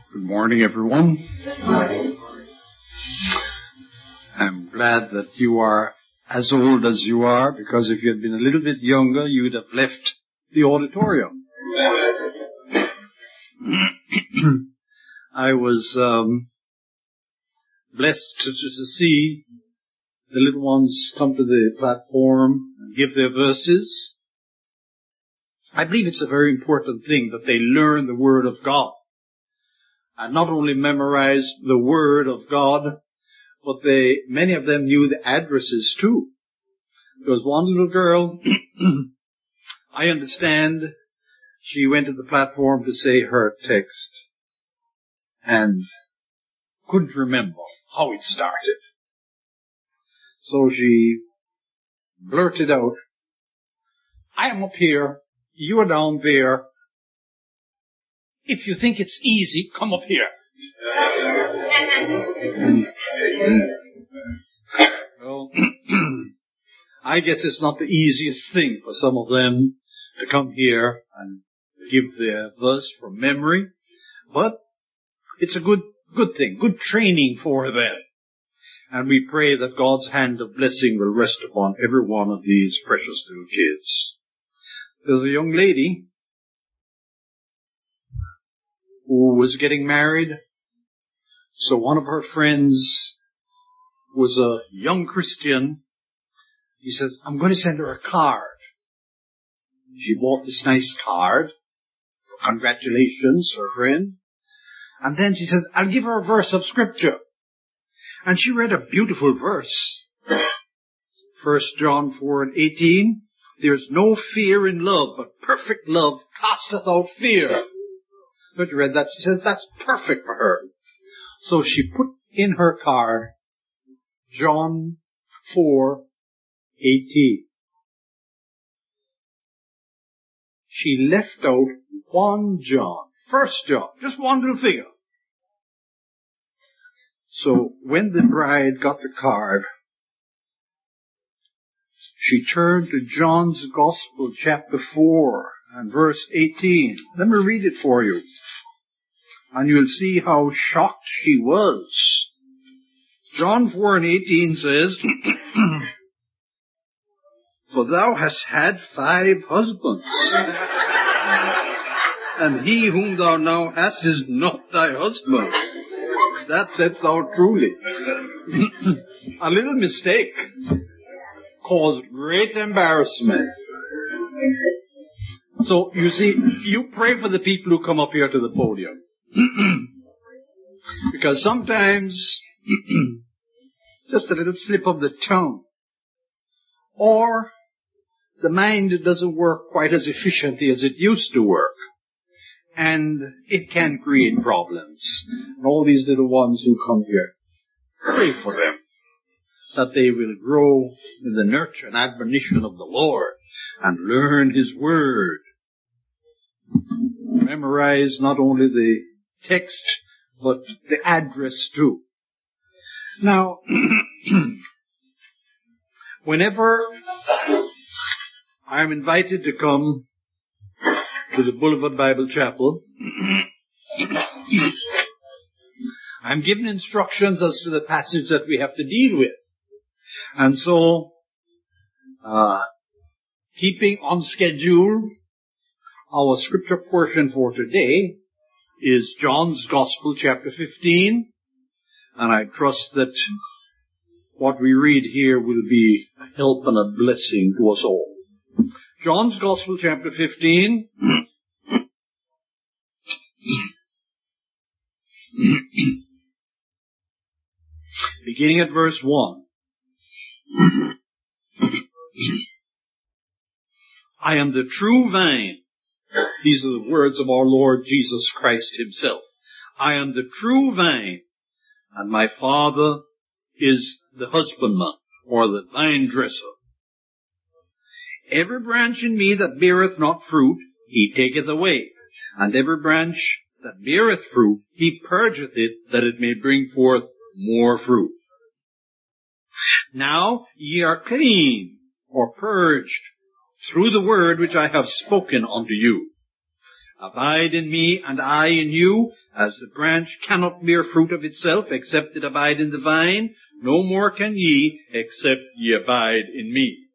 Good morning, everyone. I'm glad that you are as old as you are, because if you had been a little bit younger, you would have left the auditorium. I was blessed to see the little ones come to the platform and give their verses. I believe it's a very important thing that they learn the Word of God. And not only memorize the Word of God, but many of them knew the addresses too. There was one little girl, I understand, she went to the platform to say her text and couldn't remember how it started. So she blurted out, "I am up here, you are down there. If you think it's easy, come up here." Well, I guess it's not the easiest thing for some of them to come here and give their verse from memory, but it's a good thing, good training for them. And we pray that God's hand of blessing will rest upon every one of these precious little kids. There's a young lady who was getting married. So one of her friends was a young Christian. He says, "I'm going to send her a card." She bought this nice card. Congratulations, her friend. And then she says, "I'll give her a verse of Scripture." And she read a beautiful verse. 1 John 4:18. "There's no fear in love, but perfect love casteth out fear." But you read that. She says that's perfect for her. So she put in her card John 4:18. She left out 1 John, 1 John, just one little figure. So when the bride got the card, she turned to John's Gospel, chapter 4 and verse 18. Let me read it for you. And you'll see how shocked she was. John 4:18 says, "For thou hast had 5 husbands, and he whom thou now hast is not thy husband. That saidst thou truly." A little mistake caused great embarrassment. So, you see, you pray for the people who come up here to the podium. Because sometimes, just a little slip of the tongue, or the mind doesn't work quite as efficiently as it used to work, and it can create problems. And all these little ones who come here, pray for them, that they will grow in the nurture and admonition of the Lord and learn His Word. Memorize not only the text, but the address too. Now, whenever I am invited to come to the Boulevard Bible Chapel, I'm given instructions as to the passage that we have to deal with. And so, keeping on schedule, our scripture portion for today is John's Gospel, chapter 15. And I trust that what we read here will be a help and a blessing to us all. John's Gospel, chapter 15. Beginning at verse 1. "I am the true vine." These are the words of our Lord Jesus Christ Himself. "I am the true vine, and my Father is the husbandman," or the vine dresser. "Every branch in me that beareth not fruit, He taketh away. And every branch that beareth fruit, He purgeth it, that it may bring forth more fruit. Now ye are clean, or purged, through the word which I have spoken unto you. Abide in me, and I in you, As the branch cannot bear fruit of itself, except it abide in the vine, no more can ye, except ye abide in me.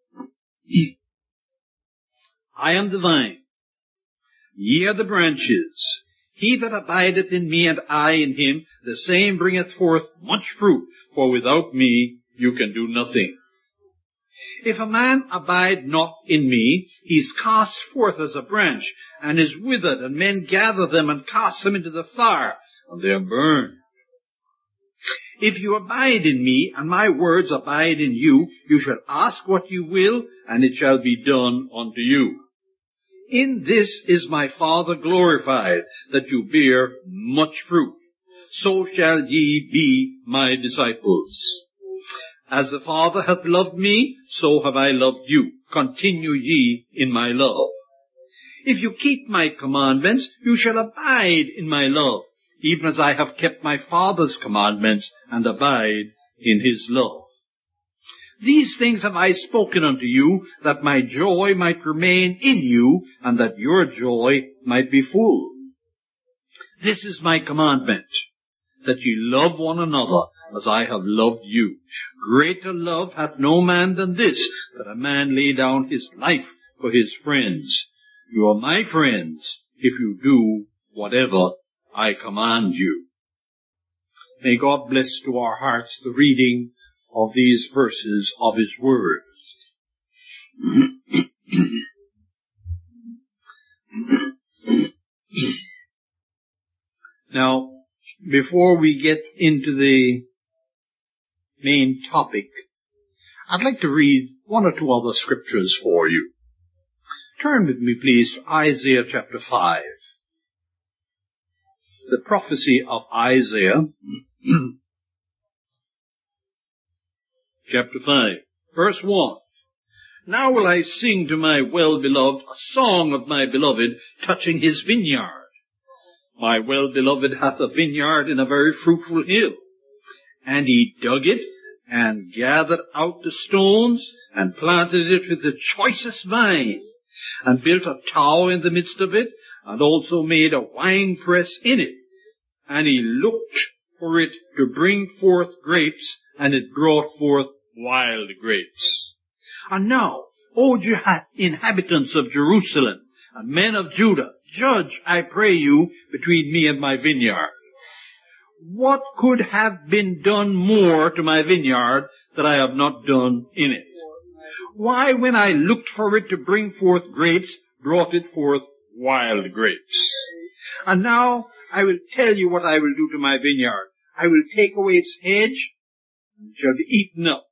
I am the vine, ye are the branches. He that abideth in me, and I in him, the same bringeth forth much fruit, for without me you can do nothing. If a man abide not in me, he is cast forth as a branch, and is withered, and men gather them and cast them into the fire, and they are burned. If you abide in me, and my words abide in you, you shall ask what you will, and it shall be done unto you. In this is my Father glorified, that you bear much fruit. So shall ye be my disciples. As the Father hath loved me, so have I loved you. Continue ye in my love. If you keep my commandments, you shall abide in my love, even as I have kept my Father's commandments, and abide in his love. These things have I spoken unto you, that my joy might remain in you, and that your joy might be full. This is my commandment, that ye love one another, as I have loved you. Greater love hath no man than this, that a man lay down his life for his friends. You are my friends, if you do whatever I command you. May God bless to our hearts the reading of these verses of his word. Now, before we get into the main topic, I'd like to read one or two other scriptures for you. Turn with me, please, to Isaiah chapter 5. The prophecy of Isaiah, chapter 5, verse 1. Now will I sing to my well-beloved a song of my beloved touching his vineyard. My well-beloved hath a vineyard in a very fruitful hill, and he dug it, and gathered out the stones, and planted it with the choicest vine, and built a tower in the midst of it, and also made a winepress in it. And he looked for it to bring forth grapes, and it brought forth wild grapes. And now, O inhabitants of Jerusalem, and men of Judah, judge, I pray you, between me and my vineyard. What could have been done more to my vineyard that I have not done in it? Why, when I looked for it to bring forth grapes, brought it forth wild grapes? And now I will tell you what I will do to my vineyard. I will take away its hedge, and it shall be eaten up.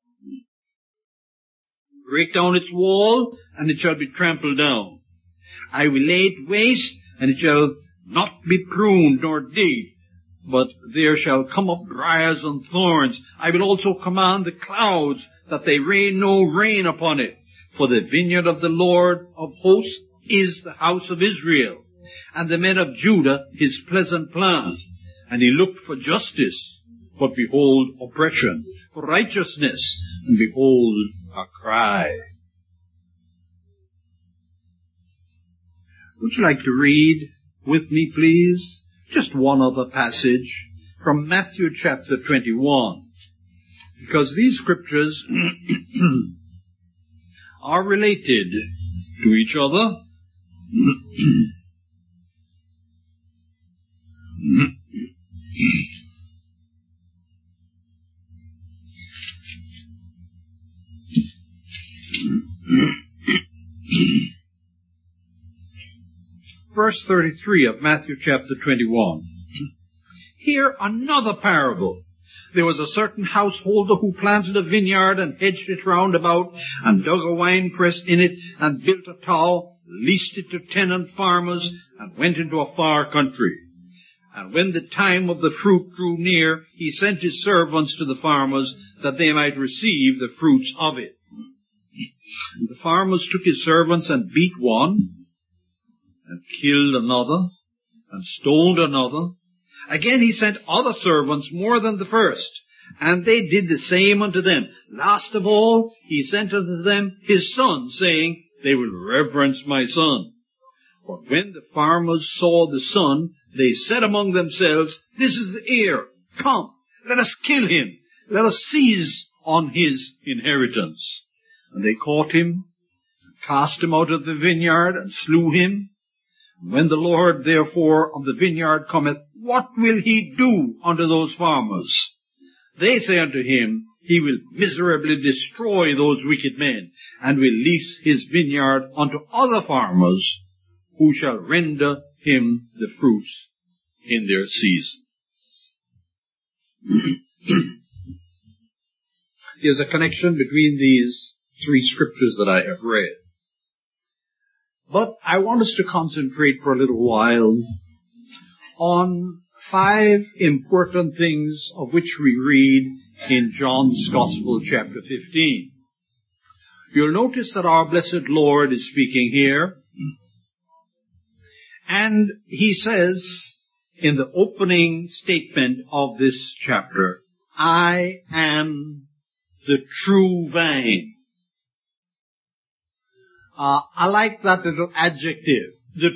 Break down its wall, and it shall be trampled down. I will lay it waste, and it shall not be pruned nor digged, but there shall come up briars and thorns. I will also command the clouds, that they rain no rain upon it. For the vineyard of the Lord of hosts is the house of Israel, and the men of Judah his pleasant plant. And he looked for justice, but behold oppression, for righteousness, and behold a cry. Would you like to read with me, please, just one other passage from Matthew chapter 21? Because these scriptures are related to each other. Verse 33 of Matthew chapter 21. Here another parable. There was a certain householder who planted a vineyard and hedged it round about, and dug a winepress in it, and built a tower, leased it to tenant farmers, and went into a far country. And when the time of the fruit drew near, he sent his servants to the farmers, that they might receive the fruits of it. And the farmers took his servants and beat one, and killed another, and stoned another. Again he sent other servants more than the first, and they did the same unto them. Last of all, he sent unto them his son, saying, They will reverence my son. But when the farmers saw the son, they said among themselves, "This is the heir. Come, let us kill him. Let us seize on his inheritance." And they caught him, and cast him out of the vineyard, and slew him. And when the Lord therefore of the vineyard cometh, what will he do unto those farmers? They say unto him, He will miserably destroy those wicked men, and will lease his vineyard unto other farmers, who shall render him the fruits in their season. There's a connection between these three scriptures that I have read. But I want us to concentrate for a little while on 5 important things of which we read in John's Gospel, chapter 15. You'll notice that our blessed Lord is speaking here, and he says in the opening statement of this chapter, "I am the true vine." I like that little adjective, the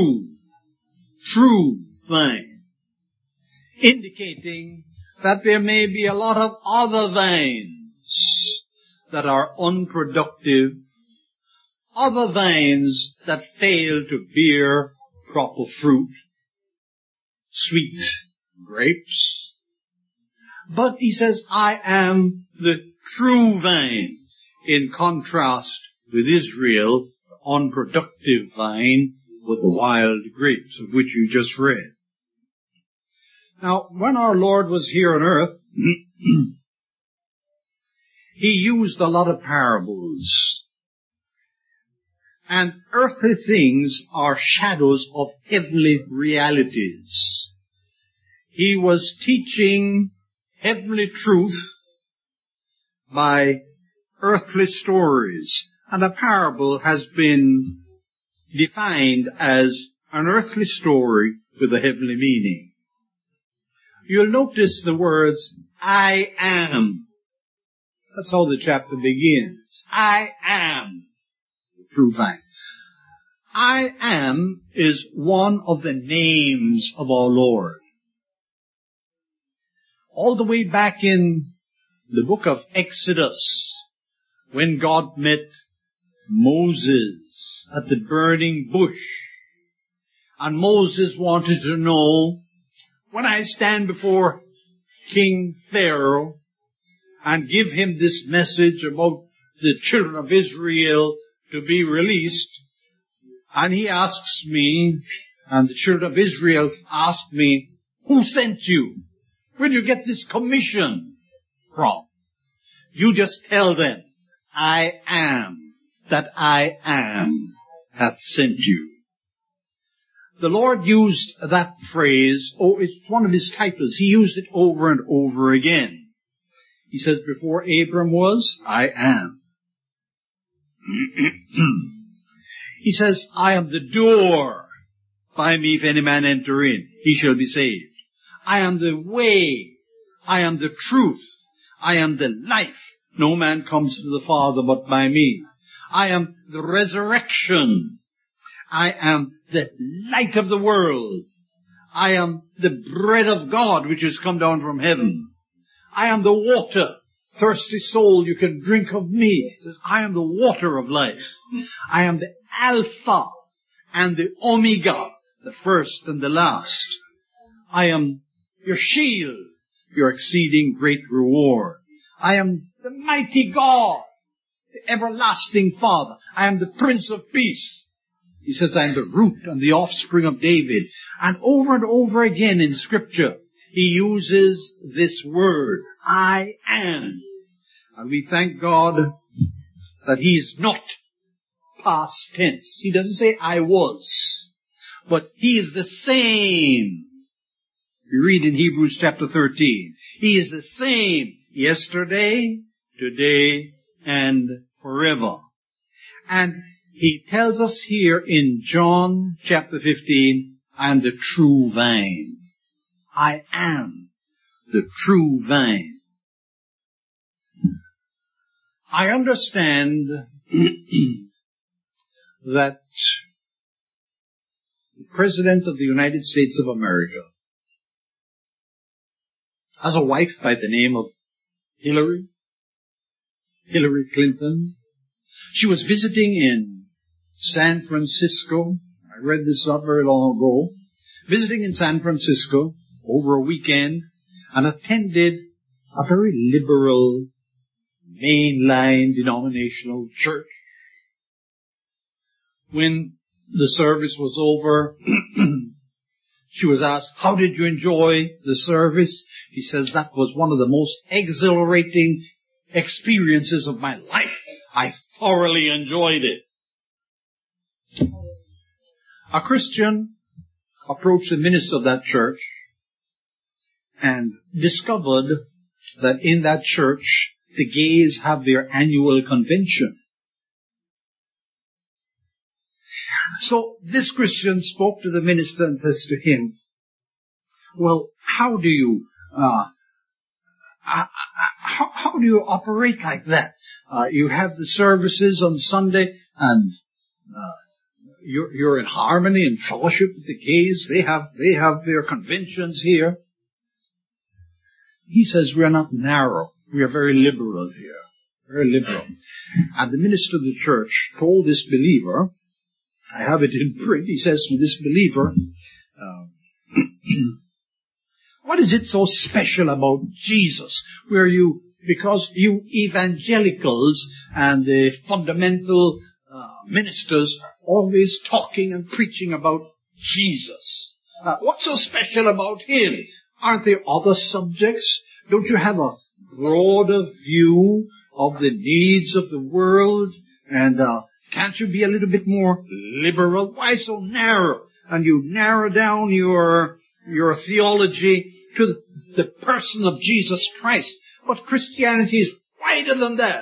true vine, indicating that there may be a lot of other vines that are unproductive, other vines that fail to bear proper fruit, sweet grapes. But he says, "I am the true vine," in contrast with Israel, the unproductive vine with the wild grapes of which you just read. Now, when our Lord was here on earth, he used a lot of parables. And earthly things are shadows of heavenly realities. He was teaching heavenly truth by earthly stories. And a parable has been defined as an earthly story with a heavenly meaning. You'll notice the words, "I am." That's how the chapter begins. I am the true vine. I am is one of the names of our Lord. All the way back in the book of Exodus, when God met Moses at the burning bush, and Moses wanted to know, when I stand before King Pharaoh and give him this message about the children of Israel to be released, and he asks me, and the children of Israel ask me, "Who sent you? Where did you get this commission from?" You just tell them, "I am that I am hath sent you." The Lord used that phrase, it's one of his titles. He used it over and over again. He says, before Abram was, I am. He says, "I am the door. By me if any man enter in, he shall be saved. I am the way. I am the truth. I am the life. No man comes to the Father but by me. I am the resurrection. I am the light of the world. I am the bread of God which has come down from heaven. I am the water. Thirsty soul, you can drink of me." He says, "I am the water of life. I am the Alpha and the Omega, the first and the last. I am your shield, your exceeding great reward. I am the mighty God, the everlasting Father. I am the Prince of Peace." He says, "I am the root and the offspring of David." And over again in Scripture, he uses this word, I am. And we thank God that he is not past tense. He doesn't say I was, but he is the same. We read in Hebrews chapter 13. He is the same yesterday, today, and forever. And he tells us here in John chapter 15, I am the true vine. I am the true vine. I understand that the President of the United States of America, has a wife by the name of Hillary Clinton. She was visiting in San Francisco. I read this not very long ago. Visiting in San Francisco over a weekend and attended a very liberal, mainline denominational church. When the service was over, she was asked, "How did you enjoy the service?" She says, "That was one of the most exhilarating experiences of my life. I thoroughly enjoyed it." A Christian approached the minister of that church and discovered that in that church, the gays have their annual convention. So this Christian spoke to the minister and says to him, "Well, how do you operate like that? You have the services on Sunday, and you're in harmony and fellowship with the gays. They have their conventions here." He says, "We are not narrow. We are very liberal here. Very liberal." And the minister of the church told this believer, I have it in print, he says to this believer, "What is it so special about Jesus, because you evangelicals and the fundamental ministers are always talking and preaching about Jesus? What's so special about him? Aren't there other subjects? Don't you have a broader view of the needs of the world? And can't you be a little bit more liberal? Why so narrow? And you narrow down your theology to the person of Jesus Christ. But Christianity is wider than that."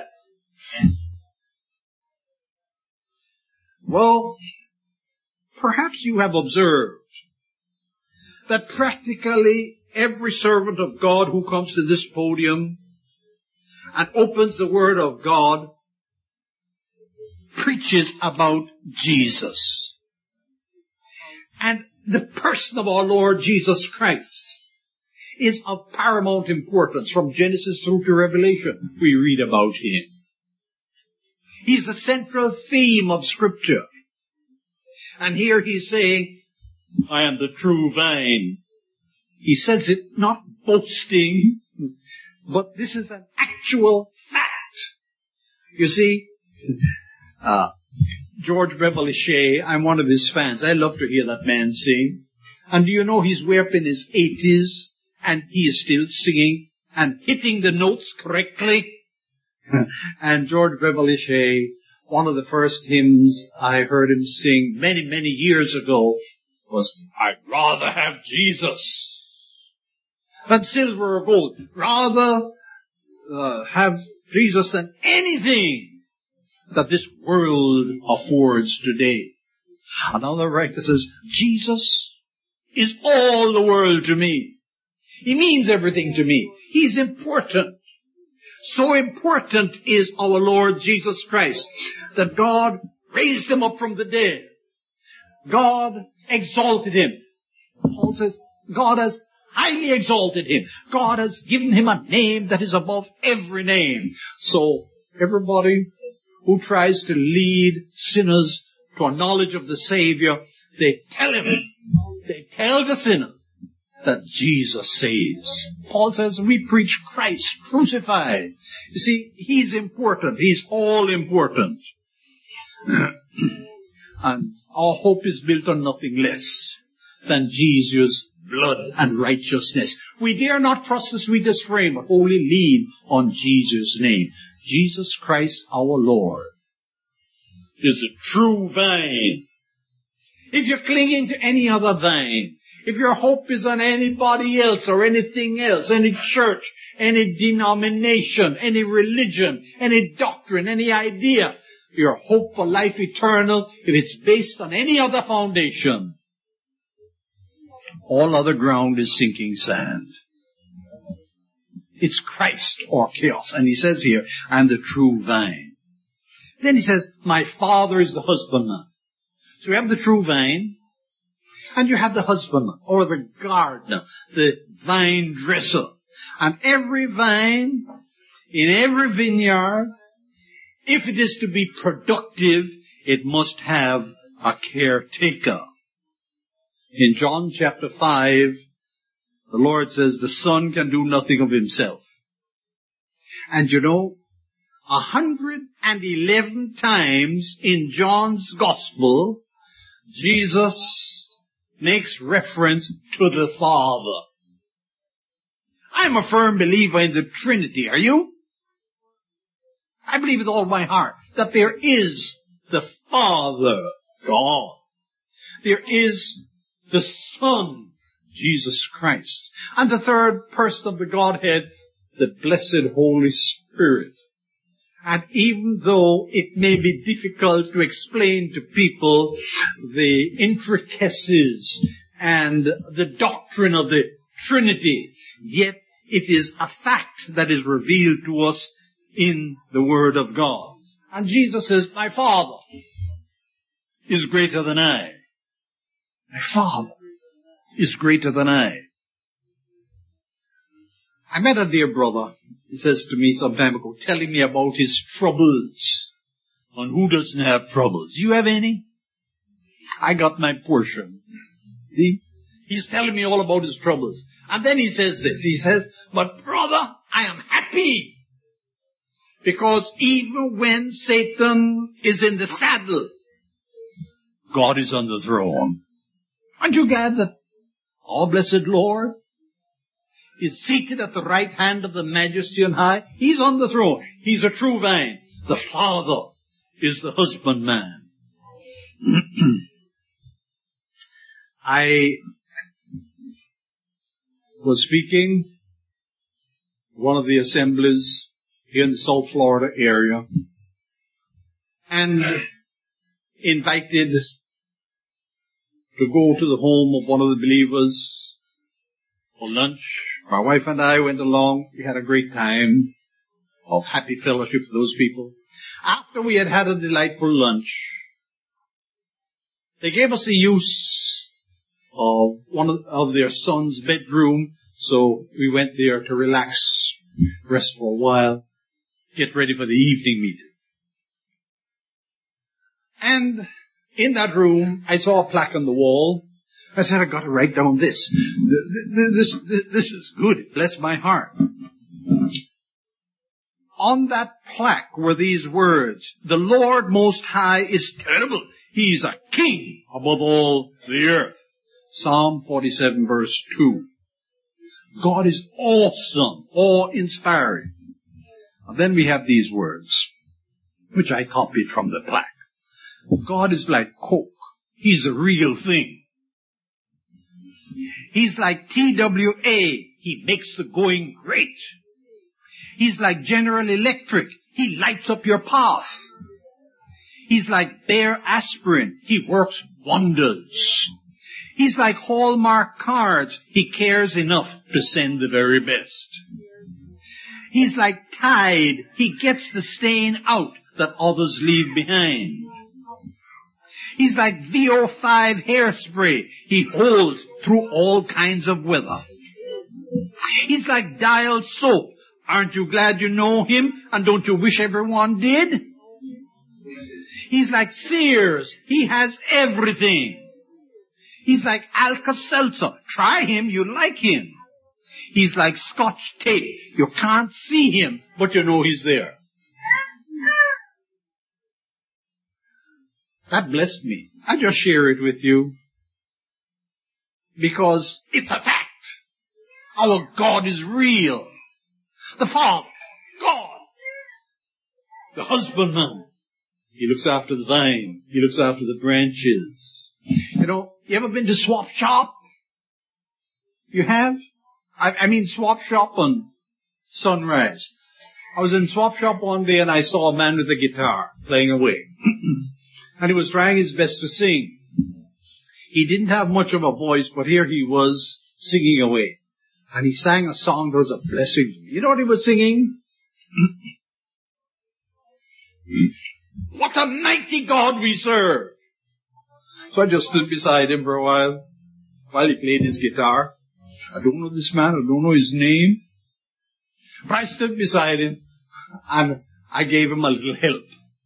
Well, perhaps you have observed that practically every servant of God who comes to this podium and opens the Word of God preaches about Jesus. And the person of our Lord Jesus Christ is of paramount importance. From Genesis through to Revelation, we read about him. He's the central theme of Scripture. And here he's saying, "I am the true vine." He says it not boasting, but this is an actual fact. You see, George Beverly Shea, I'm one of his fans. I love to hear that man sing. And do you know he's way up in his 80s and he is still singing and hitting the notes correctly? And George Beverly Shea, one of the first hymns I heard him sing many, many years ago was, "I'd rather have Jesus than silver or gold. Rather have Jesus than anything that this world affords today." Another writer says, "Jesus is all the world to me. He means everything to me. He's important. So important is our Lord Jesus Christ that God raised him up from the dead. God exalted him." Paul says, God has highly exalted him. God has given him a name that is above every name. So everybody who tries to lead sinners to a knowledge of the Savior, they tell the sinner that Jesus saves. Paul says, we preach Christ crucified. You see, he's important. He's all important. And our hope is built on nothing less than Jesus' blood and righteousness. We dare not trust the sweetest frame, but wholly lean on Jesus' name. Jesus Christ our Lord is the true vine. If you're clinging to any other vine, if your hope is on anybody else or anything else, any church, any denomination, any religion, any doctrine, any idea, your hope for life eternal, if it's based on any other foundation, all other ground is sinking sand. It's Christ or chaos. And he says here, I'm the true vine. Then he says, my Father is the husbandman. So we have the true vine. And you have the husbandman, or the gardener, the vine dresser. And every vine, in every vineyard, if it is to be productive, it must have a caretaker. In John chapter 5, the Lord says the Son can do nothing of himself. And you know, 111 times in John's Gospel, Jesus makes reference to the Father. I'm a firm believer in the Trinity. Are you? I believe with all my heart that there is the Father, God. There is the Son, Jesus Christ. And the third person of the Godhead, the blessed Holy Spirit. And even though it may be difficult to explain to people the intricacies and the doctrine of the Trinity, yet it is a fact that is revealed to us in the Word of God. And Jesus says, my Father is greater than I. My Father is greater than I. I met a dear brother, he says to me some time ago, telling me about his troubles. And who doesn't have troubles? You have any? I got my portion. See? He's telling me all about his troubles. And then he says this. He says, but brother, I am happy. Because even when Satan is in the saddle, God is on the throne. Aren't you glad that our blessed Lord is seated at the right hand of the Majesty on high? He's on the throne. He's a true vine. The Father is the husbandman. I was speaking at one of the assemblies here in the South Florida area and invited to go to the home of one of the believers for lunch. My wife and I went along. We had a great time of happy fellowship with those people. After we had had a delightful lunch, they gave us the use of one of their son's bedroom, so we went there to relax, rest for a while, get ready for the evening meeting. And in that room, I saw a plaque on the wall. I said, I got to write down this. This is good. It blessed my heart. On that plaque were these words, the Lord Most High is terrible. He's a king above all the earth. Psalm 47 verse 2. God is awesome, awe-inspiring. And then we have these words, which I copied from the plaque. God is like Coke. He's a real thing. He's like TWA. He makes the going great. He's like General Electric. He lights up your path. He's like Bayer Aspirin. He works wonders. He's like Hallmark cards. He cares enough to send the very best. He's like Tide. He gets the stain out that others leave behind. He's like VO5 hairspray. He holds through all kinds of weather. He's like Dial soap. Aren't you glad you know him? And don't you wish everyone did? He's like Sears. He has everything. He's like Alka-Seltzer. Try him, you like him. He's like Scotch tape. You can't see him, but you know he's there. That blessed me. I just share it with you because it's a fact. Our God is real. The Father, God, the husbandman. He looks after the vine. He looks after the branches. You know, you ever been to Swap Shop? You have? I mean Swap Shop on Sunrise. I was in Swap Shop one day and I saw a man with a guitar playing away. And he was trying his best to sing. He didn't have much of a voice, but here he was singing away. And he sang a song that was a blessing to me. You know what he was singing? What a mighty God we serve. So I just stood beside him for a while. while he played his guitar. I don't know this man, I don't know his name. But I stood beside him and I gave him a little help.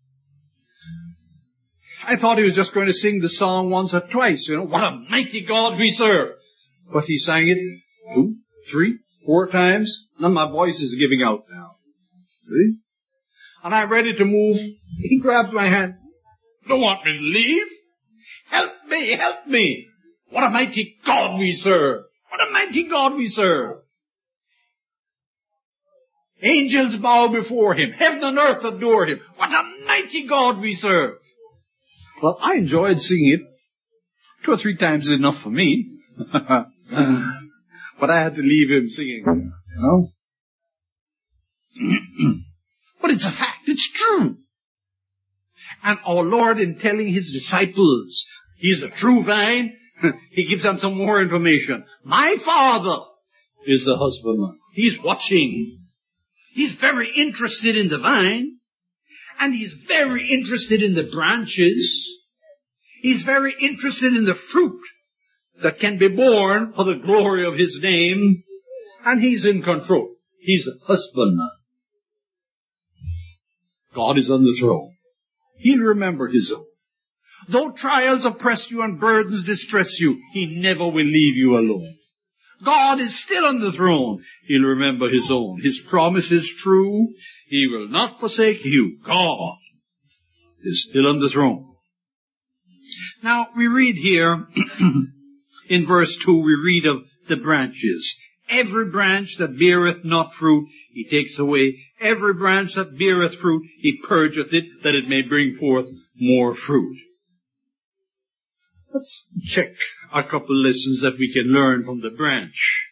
I thought he was just going to sing the song once or twice, what a mighty God we serve. But he sang it 2, 3, 4 times, and my voice is giving out now. See? And I'm ready to move. He grabbed my hand. Don't want me to leave? Help me, help me. What a mighty God we serve. What a mighty God we serve. Angels bow before him. Heaven and earth adore him. What a mighty God we serve. Well, I enjoyed singing it. 2 or 3 times is enough for me. But I had to leave him singing, But it's a fact. It's true. And our Lord, in telling his disciples, he's a true vine, he gives them some more information. My Father is the husbandman. He's watching. He's very interested in the vine. And he's very interested in the branches. He's very interested in the fruit that can be born for the glory of his name. And he's in control. He's a husbandman. God is on the throne. He'll remember his own. Though trials oppress you and burdens distress you, he never will leave you alone. God is still on the throne. He'll remember his own. His promise is true. He will not forsake you. God is still on the throne. Now, we read here, in verse 2, we read of the branches. Every branch that beareth not fruit, he takes away. Every branch that beareth fruit, he purgeth it, that it may bring forth more fruit. Let's check a couple lessons that we can learn from the branch.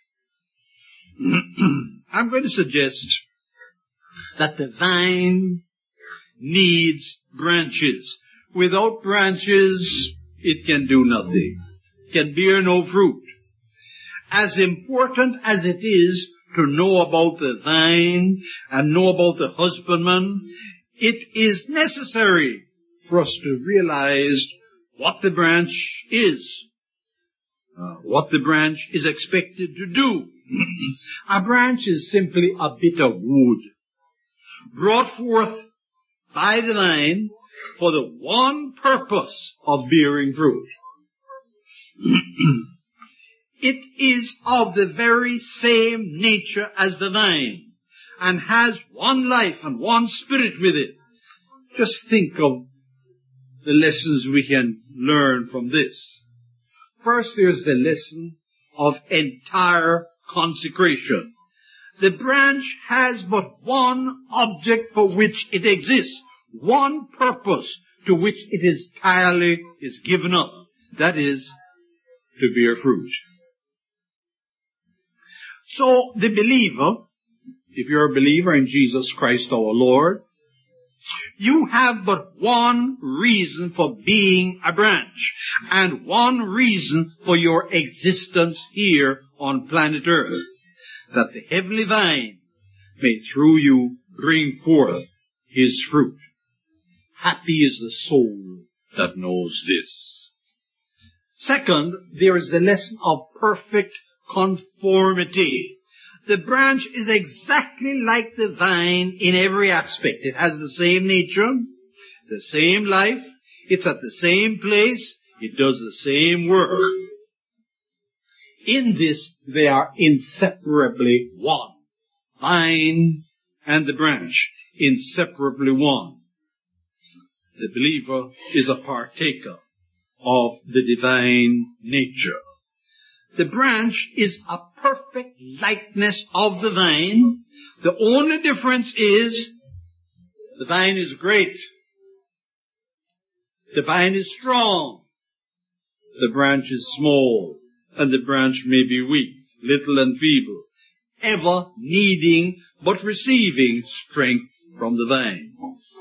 I'm going to suggest that the vine needs branches. Without branches, it can do nothing. It can bear no fruit. As important as it is to know about the vine and know about the husbandman, it is necessary for us to realize what the branch is, what the branch is expected to do. A branch is simply a bit of wood brought forth by the vine for the one purpose of bearing fruit. It is of the very same nature as the vine and has one life and one spirit with it. Just think of the lessons we can learn from this. First, there's the lesson of entire consecration. The branch has but one object for which it exists, one purpose to which it is entirely given up. That is, to bear fruit. So, the believer, if you're a believer in Jesus Christ our Lord, you have but one reason for being a branch, and one reason for your existence here on planet Earth, that the heavenly vine may through you bring forth his fruit. Happy is the soul that knows this. Second, there is the lesson of perfect conformity. The branch is exactly like the vine in every aspect. It has the same nature, the same life, it's at the same place, it does the same work. In this, they are inseparably one. Vine and the branch, inseparably one. The believer is a partaker of the divine nature. The branch is a perfect likeness of the vine. The only difference is the vine is great. The vine is strong. The branch is small. And the branch may be weak, little and feeble, ever needing but receiving strength from the vine.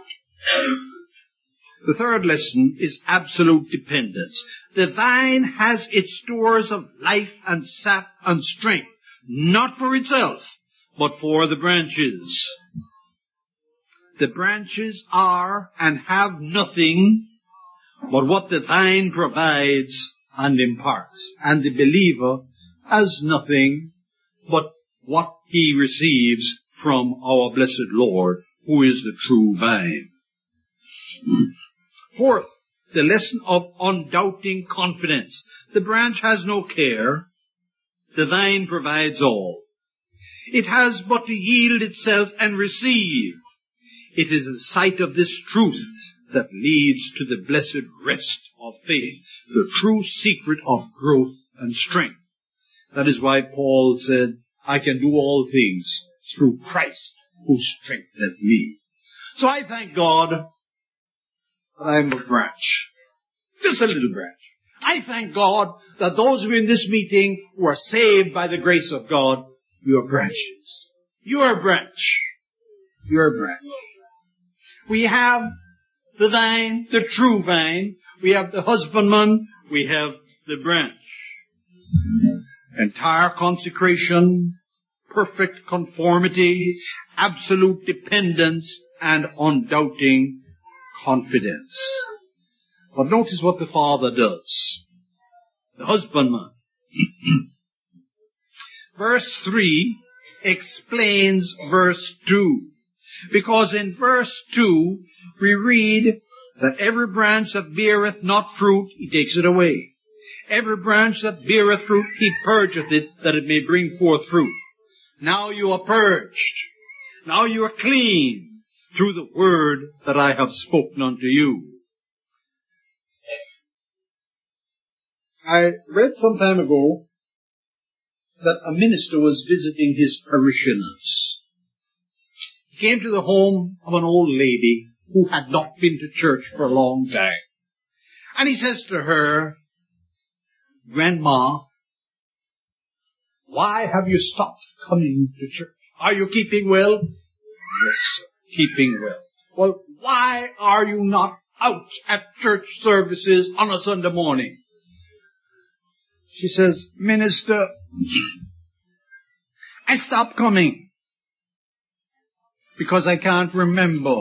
The third lesson is absolute dependence. The vine has its stores of life and sap and strength, not for itself, but for the branches. The branches are and have nothing but what the vine provides and imparts. And the believer has nothing but what he receives from our blessed Lord, who is the true vine. Fourth, the lesson of undoubting confidence. The branch has no care. The vine provides all. It has but to yield itself and receive. It is the sight of this truth that leads to the blessed rest of faith, the true secret of growth and strength. That is why Paul said, I can do all things through Christ who strengtheneth me. So I thank God that I am a branch. Just a little branch. I thank God that those of you in this meeting who are saved by the grace of God, you are branches. You are a branch. You are a branch. We have the vine, the true vine. We have the husbandman. We have the branch. Entire consecration, perfect conformity, absolute dependence, and undoubting confidence. But notice what the father does. The husbandman. Verse 3 explains verse 2. Because in verse 2 we read that every branch that beareth not fruit, he takes it away. Every branch that beareth fruit, he purgeth it, that it may bring forth fruit. Now you are purged. Now you are clean through the word that I have spoken unto you. I read some time ago that a minister was visiting his parishioners. He came to the home of an old lady who had not been to church for a long time. And he says to her, Grandma, why have you stopped coming to church? Are you keeping well? Yes, sir, keeping well. Well, why are you not out at church services on a Sunday morning? She says, Minister, I stopped coming because I can't remember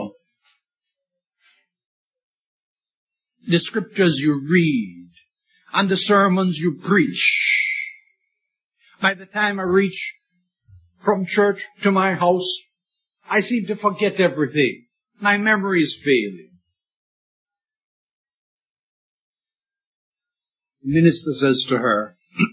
the scriptures you read and the sermons you preach. By the time I reach from church to my house, I seem to forget everything. My memory is failing. The minister says to her,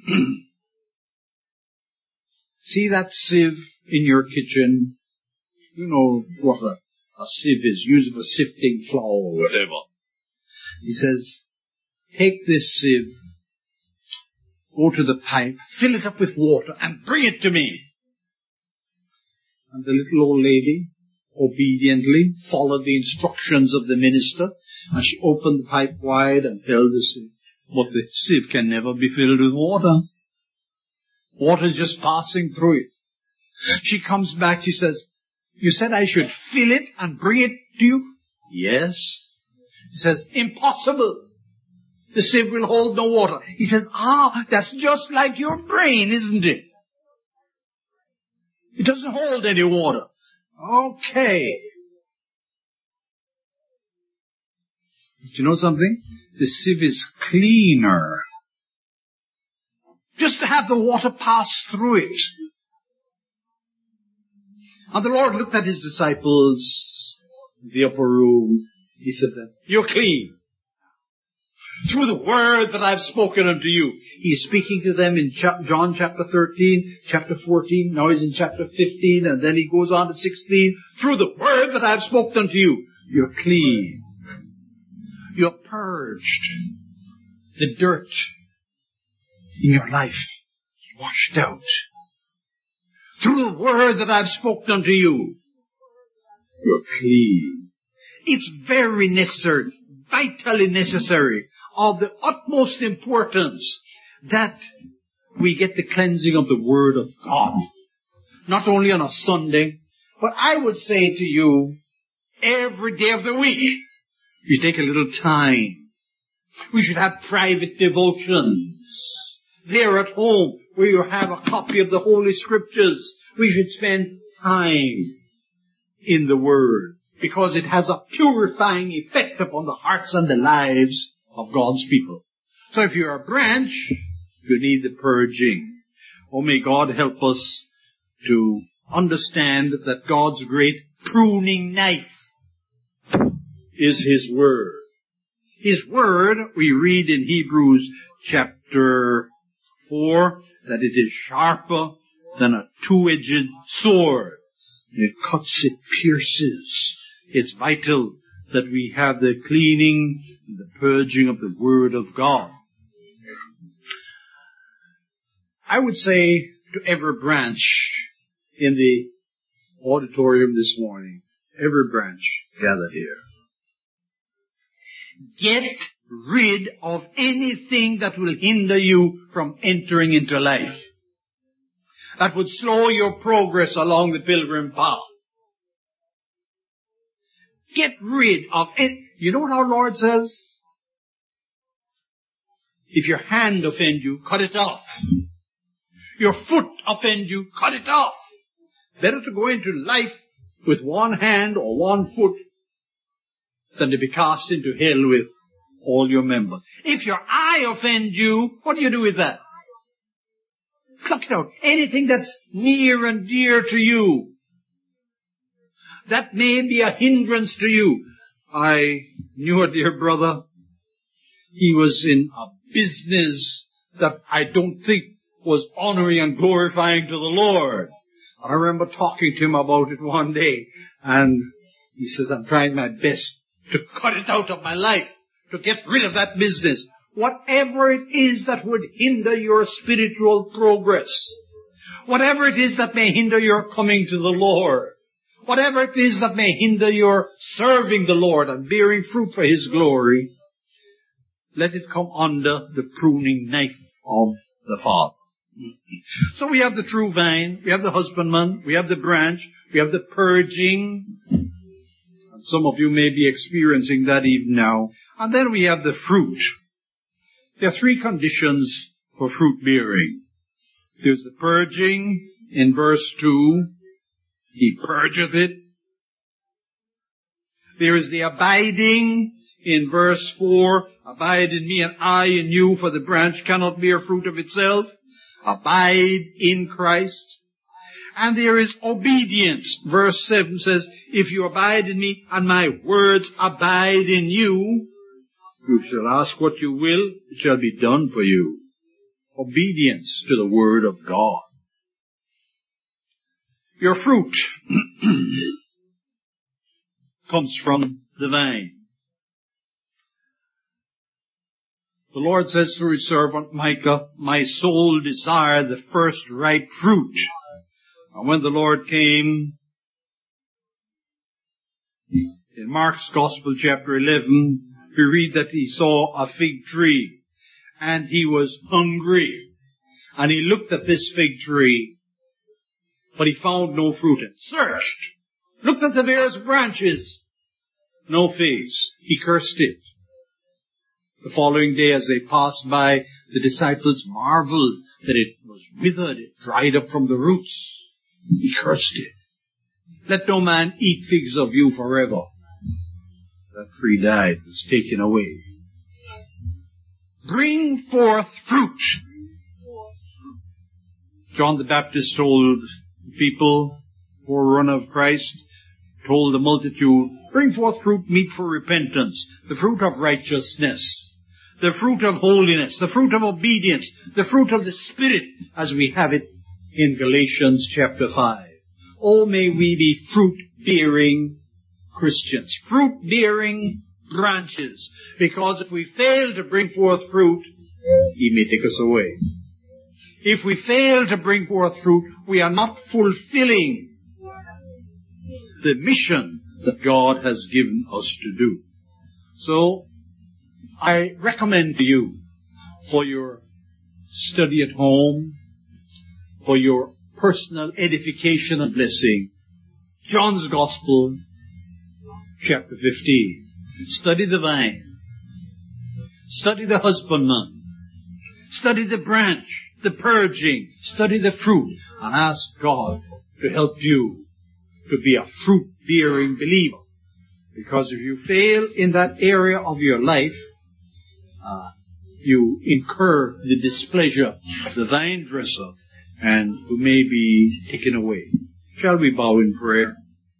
see that sieve in your kitchen? You know what a sieve is, used for sifting flour or whatever. He says, take this sieve, go to the pipe, fill it up with water, and bring it to me. And the little old lady obediently followed the instructions of the minister, and she opened the pipe wide and held the sieve. But the sieve can never be filled with water. Water is just passing through it. She comes back, she says, you said I should fill it and bring it to you? Yes. He says, impossible. The sieve will hold no water. He says, that's just like your brain, isn't it? It doesn't hold any water. Okay. But you know something? The sieve is cleaner. Just to have the water pass through it. And the Lord looked at his disciples in the upper room. He said, you're clean. Through the word that I've spoken unto you. He's speaking to them in John chapter 13, chapter 14. Now he's in chapter 15, and then he goes on to 16. Through the word that I've spoken unto you, you're clean. You're purged. The dirt in your life is washed out. Through the word that I've spoken unto you, you're clean. It's very necessary, vitally necessary, of the utmost importance that we get the cleansing of the Word of God. Not only on a Sunday, but I would say to you, every day of the week, you take a little time. We should have private devotions. There at home, where you have a copy of the Holy Scriptures, we should spend time in the Word, because it has a purifying effect upon the hearts and the lives of God's people. So if you're a branch, you need the purging. Oh, may God help us to understand that God's great pruning knife is His Word. His Word, we read in Hebrews chapter 4, that it is sharper than a two-edged sword. It cuts, it pierces. It's vital that we have the cleaning and the purging of the Word of God. I would say to every branch in the auditorium this morning, every branch gathered here, get rid of anything that will hinder you from entering into life, that would slow your progress along the pilgrim path. Get rid of it. You know what our Lord says? If your hand offend you, cut it off. Your foot offend you, cut it off. Better to go into life with one hand or one foot than to be cast into hell with all your members. If your eye offend you, what do you do with that? Pluck it out. Anything that's near and dear to you, that may be a hindrance to you. I knew a dear brother. He was in a business that I don't think was honoring and glorifying to the Lord. I remember talking to him about it one day, and he says, I'm trying my best to cut it out of my life, to get rid of that business. Whatever it is that would hinder your spiritual progress, whatever it is that may hinder your coming to the Lord, whatever it is that may hinder your serving the Lord and bearing fruit for His glory, let it come under the pruning knife of the Father. So we have the true vine, we have the husbandman, we have the branch, we have the purging. And some of you may be experiencing that even now. And then we have the fruit. There are three conditions for fruit bearing. There's the purging in verse 2. He purgeth it. There is the abiding in verse 4. Abide in me and I in you, for the branch cannot bear fruit of itself. Abide in Christ. And there is obedience. Verse 7 says, if you abide in me and my words abide in you, you shall ask what you will, it shall be done for you. Obedience to the Word of God. Your fruit comes from the vine. The Lord says through His servant Micah, my soul desired the first ripe fruit. And when the Lord came, in Mark's Gospel chapter 11, we read that He saw a fig tree and He was hungry. And He looked at this fig tree, but He found no fruit. And searched, looked at the various branches, no figs. He cursed it. The following day as they passed by, the disciples marveled that it was withered, it dried up from the roots. He cursed it. Let no man eat figs of you forever. That tree died, was taken away. Bring forth fruit. John the Baptist told people, forerunner of Christ, told the multitude, bring forth fruit meet for repentance, the fruit of righteousness, the fruit of holiness, the fruit of obedience, the fruit of the Spirit, as we have it in Galatians chapter 5. Oh, may we be fruit-bearing Christians, fruit-bearing branches, because if we fail to bring forth fruit, He may take us away. If we fail to bring forth fruit, we are not fulfilling the mission that God has given us to do. So, I recommend to you, for your study at home, for your personal edification and blessing, John's Gospel, chapter 15. Study the vine. Study the husbandman. Study the branch, the purging. Study the fruit. And ask God to help you to be a fruit-bearing believer. Because if you fail in that area of your life, you incur the displeasure of the vine dresser and who may be taken away. Shall we bow in prayer?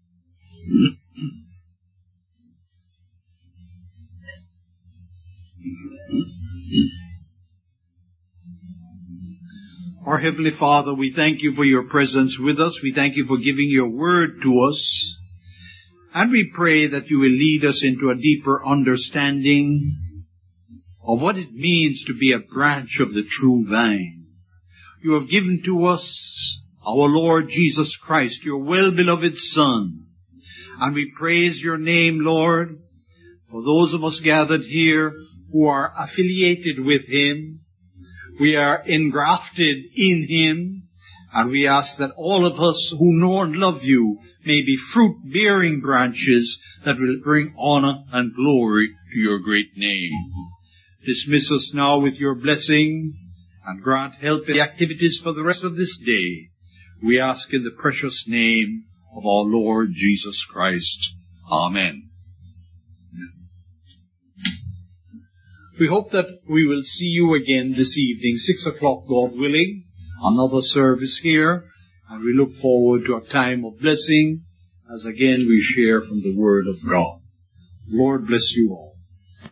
Our Heavenly Father, we thank you for your presence with us. We thank you for giving your word to us. And we pray that you will lead us into a deeper understanding of what it means to be a branch of the true vine. You have given to us our Lord Jesus Christ, your well-beloved Son. And we praise your name, Lord, for those of us gathered here who are affiliated with him. We are engrafted in him, and we ask that all of us who know and love you may be fruit-bearing branches that will bring honor and glory to your great name. Dismiss us now with your blessing, and grant help in the activities for the rest of this day. We ask in the precious name of our Lord Jesus Christ. Amen. We hope that we will see you again this evening, 6 o'clock, God willing, another service here, and we look forward to a time of blessing as again we share from the Word of God. Lord bless you all.